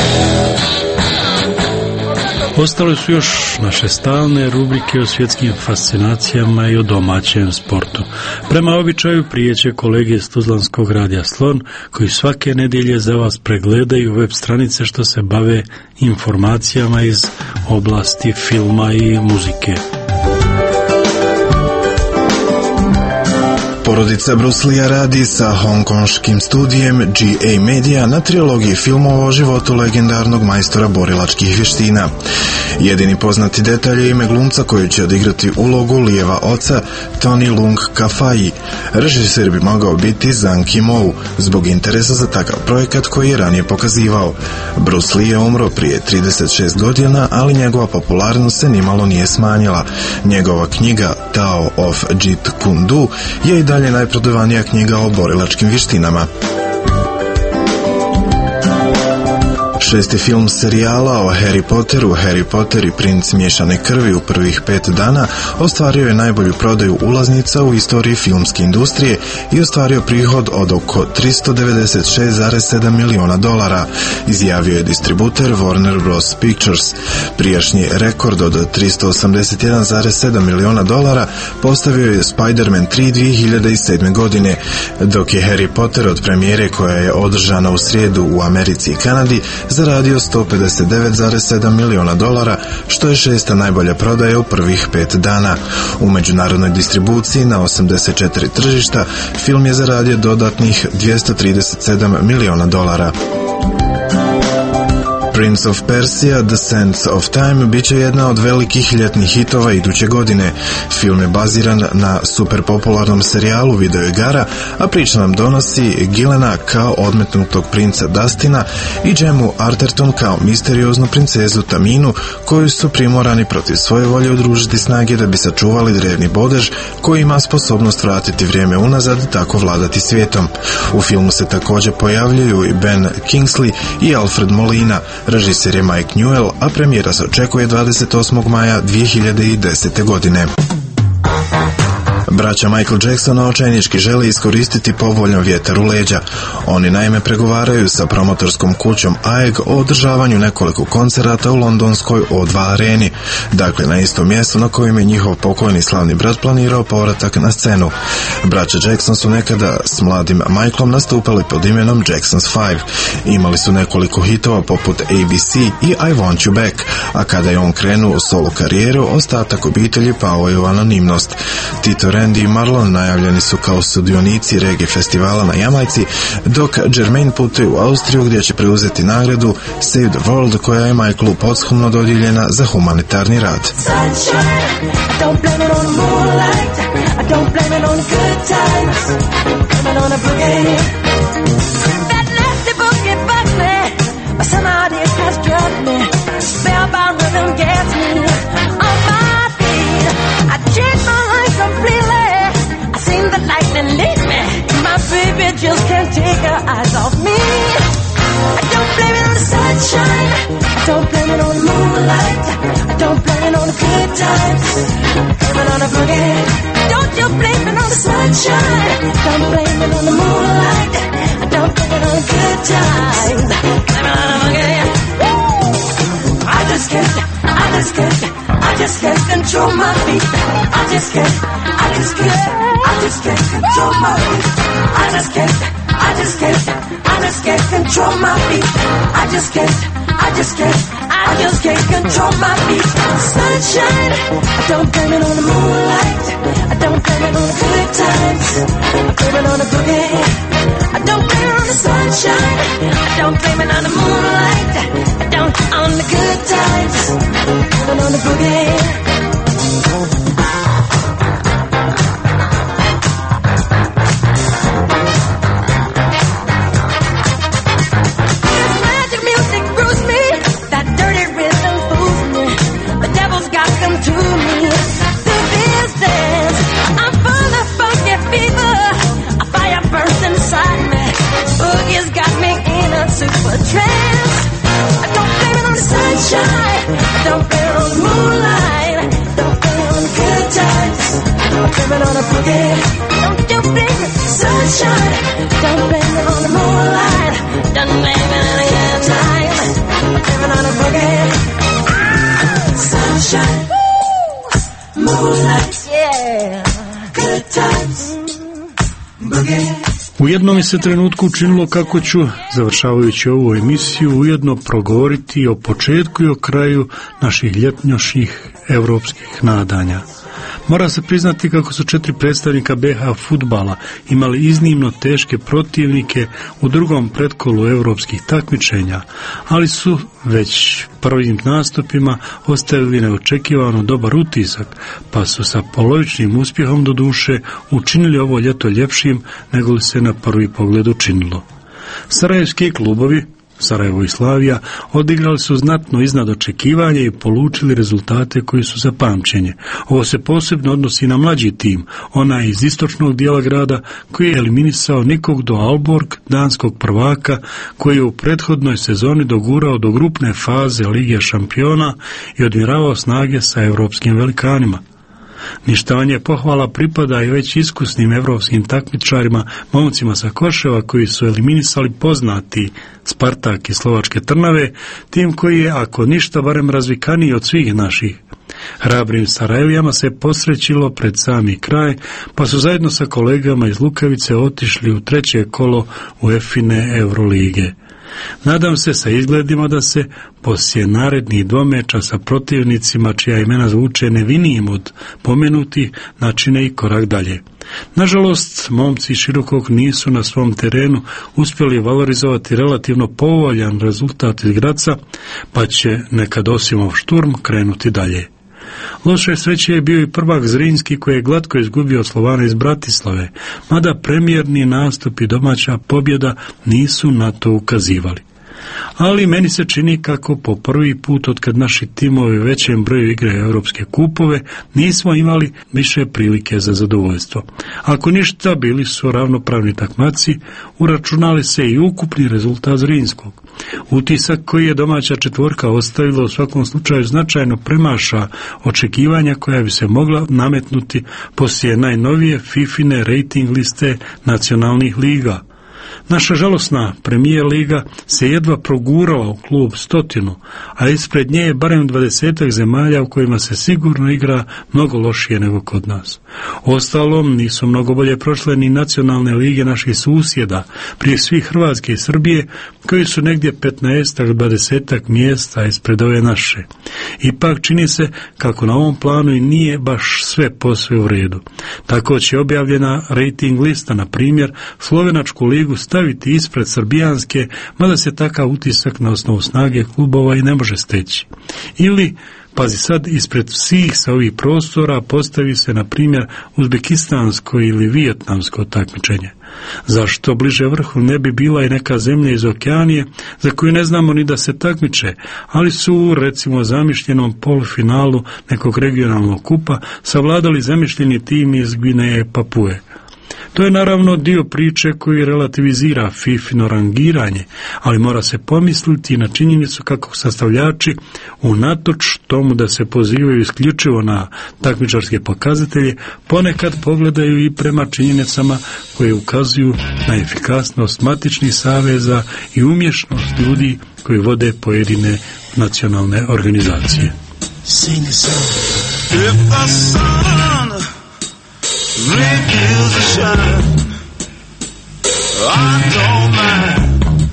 Ostale su još naše stalne rubrike o svjetskim fascinacijama i o domaćem sportu. Prema običaju prijeće kolege iz Tuzlanskog radija Slon, koji svake nedjelje za vas pregledaju web stranice što se bave informacijama iz oblasti filma i muzike. Porodica Bruce Lee radi sa hongkonškim studijem G A Media na trilogiji filmova o životu legendarnog majstora borilačkih vještina. Jedini poznati detalj je ime glumca koji će odigrati ulogu Lijeva oca, Tony Lung Ka-fai. Režiser bi mogao biti Zhang Yimou, zbog interesa za takav projekat koji je ranije pokazivao. Bruce Lee je umro prije trideset šest godina, ali njegova popularnost se nimalo nije smanjila. Njegova knjiga Tao of Jeet Kune Do je i dalje najprodavanija knjiga o borilačkim vještinama. Šesti film serijala o Harry Potteru, Harry Potter i princ miješane krvi u prvih pet dana ostvario je najbolju prodaju ulaznica u istoriji filmske industrije i ostvario prihod od oko tristo devedeset šest zarez sedam miliona dolara, izjavio je distributer Warner Bros. Pictures. Prijašnji rekord od tristo osamdeset jedan zarez sedam miliona dolara postavio je Spider-Man tri dvije hiljade sedme. godine, dok je Harry Potter od premijere koja je održana u srijedu u Americi i Kanadi zaradio sto pedeset devet zarez sedam miliona dolara, što je šesta najbolja prodaja u prvih pet dana. U međunarodnoj distribuciji na osamdeset četiri tržišta film je zaradio dodatnih dvjesto trideset sedam miliona dolara. Prince of Persia, The Sands of Time bit će jedna od velikih ljetnih hitova iduće godine. Film je baziran na superpopularnom serijalu videoigara, a priča nam donosi Gilena kao odmetnutog princa Dustina i Gemmu Arterton kao misterioznu princezu Taminu, koju su primorani protiv svoje volje udružiti snage da bi sačuvali drevni bodež koji ima sposobnost vratiti vrijeme unazad, tako vladati svijetom. U filmu se također pojavljuju i Ben Kingsley i Alfred Molina, režiser je Mike Newell, a premijera se očekuje dvadeset osmog maja dvije hiljade desete. godine. Braća Michael Jacksona očajnički žele iskoristiti povoljan vjetar u leđa. Oni naime pregovaraju sa promotorskom kućom A E G o održavanju nekoliko koncerata u londonskoj O dva areni, dakle na istom mjestu na kojem je njihov pokojni slavni brat planirao povratak na scenu. Braća Jackson su nekada s mladim Michaelom nastupali pod imenom Jackson's Five. Imali su nekoliko hitova poput A B C i I Want You Back, a kada je on krenuo u solo karijeru, ostatak obitelji pao je u anonimnost. Tito Randy i Marlon najavljeni su kao sudionici reggae festivala na Jamajci, dok Jermaine putuje u Austriju gdje će preuzeti nagradu Save the World, koja je Michaelu posthumno dodijeljena za humanitarni rad. Baby just can't take her eyes off me. I don't blame it on the sunshine, I don't blame it on the moonlight, I don't blame it on the good times, blame it on the boogie. Don't you blame it on the sunshine, don't blame it on the moonlight, I don't blame it on the good times, blame it on the boogie. Woo! I just can't, I just can't, I just can't control my feet. I just can't, I just can't, I just can't control my feet. I just can't, I just can't, I just can't control my feet. I just can't, I just can't, I just can't control my feet. Sunshine, I don't blame it on the moonlight, I don't blame it on the good times, I blame it on the boogie. I don't blame it on the sunshine, I don't blame it on the moonlight, I don't on the good times, I blame it on the boogie. Super trance. I don't blame it on the sunshine, I don't blame it on the moonlight, don't blame it on the good times, I blame it on the boogie. Don't you blame it on the sunshine, don't blame it on the moonlight, don't blame it on the good times, I blame it on the boogie. Ah, sunshine, woo, moonlight, yeah, good times, boogie. U jednom mi se trenutku učinilo kako ću, završavajući ovu emisiju, ujedno progovoriti o početku i o kraju naših ljetnjošnjih evropskih nadanja. Mora se priznati kako su četiri predstavnika B H fudbala imali iznimno teške protivnike u drugom pretkolu evropskih takmičenja, ali su već prvim nastupima ostavili neočekivano dobar utisak, pa su sa polovičnim uspjehom do duše učinili ovo ljeto ljepšim nego li se na prvi pogled učinilo. Sarajevski klubovi, Sarajevo i Slavija, odigrali su znatno iznad očekivanja i polučili rezultate koji su za pamćenje. Ovo se posebno odnosi na mlađi tim, onaj iz istočnog dijela grada koji je eliminisao Nikog do Aalborg, danskog prvaka, koji je u prethodnoj sezoni dogurao do grupne faze Lige šampiona i odmjeravao snage sa evropskim velikanima. Ništavanje pohvala pripada i već iskusnim evropskim takmičarima, momcima sa Koševa koji su eliminisali poznati Spartak i Slovačke Trnave, tim koji je, ako ništa, barem razvikaniji od svih naših. Hrabrim Sarajevijama se posrećilo pred sami kraj, pa su zajedno sa kolegama iz Lukavice otišli u treće kolo UEFA Eurolige. Nadam se sa izgledima da se poslije narednih dvomeča sa protivnicima čija imena zvuče nevinijim od pomenutih načine i korak dalje. Nažalost, momci Širokog nisu na svom terenu uspjeli valorizovati relativno povoljan rezultat iz Graca, pa će nekad Osimov šturm krenuti dalje. Loše sreće je bio i prvak Zrinski koji je glatko izgubio Slovana iz Bratislave, mada premijerni nastup i domaća pobjeda nisu na to ukazivali. Ali meni se čini kako po prvi put otkad naši timovi većem broju igre europske kupove nismo imali više prilike za zadovoljstvo. Ako ništa, bili su ravnopravni takmaci, uračunali se i ukupni rezultat Zrinskog. Utisak koji je domaća četvorka ostavila u svakom slučaju značajno premaša očekivanja koja bi se mogla nametnuti poslije najnovije fifine rating liste nacionalnih liga. Naša žalosna premijer liga se jedva progurala u klub stotinu, a ispred nje je barem dvadesetak zemalja u kojima se sigurno igra mnogo lošije nego kod nas. Ostalom, nisu mnogo bolje prošle ni nacionalne lige naših susjeda, prije svih Hrvatske i Srbije, koji su negdje petnaestak, dvadesetak mjesta ispred ove naše. Ipak čini se kako na ovom planu i nije baš sve posve u redu. Tako će objavljena rating lista, na primjer, Slovenačku ligu staviti ispred srbijanske, mada se takav utisak na osnovu snage klubova i ne može steći. Ili, pazi sad, ispred svih sa ovih prostora postavi se, na primjer, uzbekistansko ili vijetnamsko takmičenje. Zašto bliže vrhu ne bi bila i neka zemlja iz Okeanije za koju ne znamo ni da se takmiče, ali su u, recimo, zamišljenom polufinalu nekog regionalnog kupa savladali zamišljeni tim iz Gvineje Papue. To je naravno dio priče koji relativizira fifino rangiranje, ali mora se pomisliti na činjenicu kako sastavljači, unatoč tomu da se pozivaju isključivo na takmičarske pokazatelje, ponekad pogledaju i prema činjenicama koje ukazuju na efikasnost matičnih saveza i umješnost ljudi koji vode pojedine nacionalne organizacije. Sing a song. If the sun refuse to shine, I don't mind,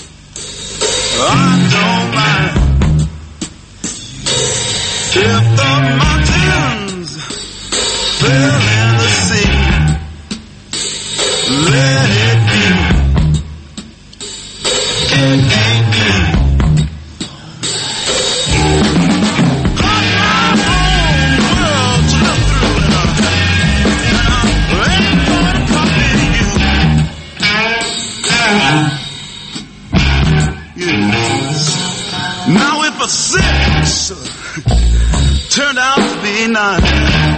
I don't mind. If the mountains fell in the sea, let it be. It ain't me. Now if a six turned out to be nine,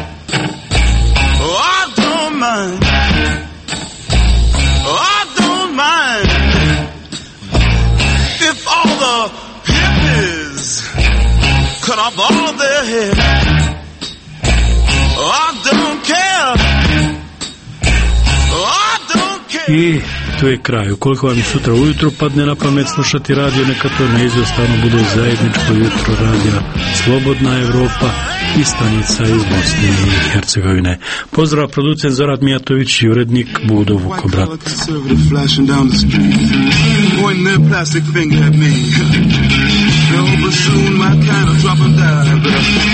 oh, I don't mind, oh, I don't mind. If all the hippies cut off all of their hair, oh, I don't care, oh, I don't care. I to je kraj. Ukoliko vam sutra ujutro padne na pamet slušati radio, neka to neizostavno bude zajedničko jutro radija Slobodna Evropa i stanica iz Bosne i Hercegovine. Pozdrav, producent Zoran Mijatović i urednik Budo Vukobrat. No, but soon my kind of drop and die, but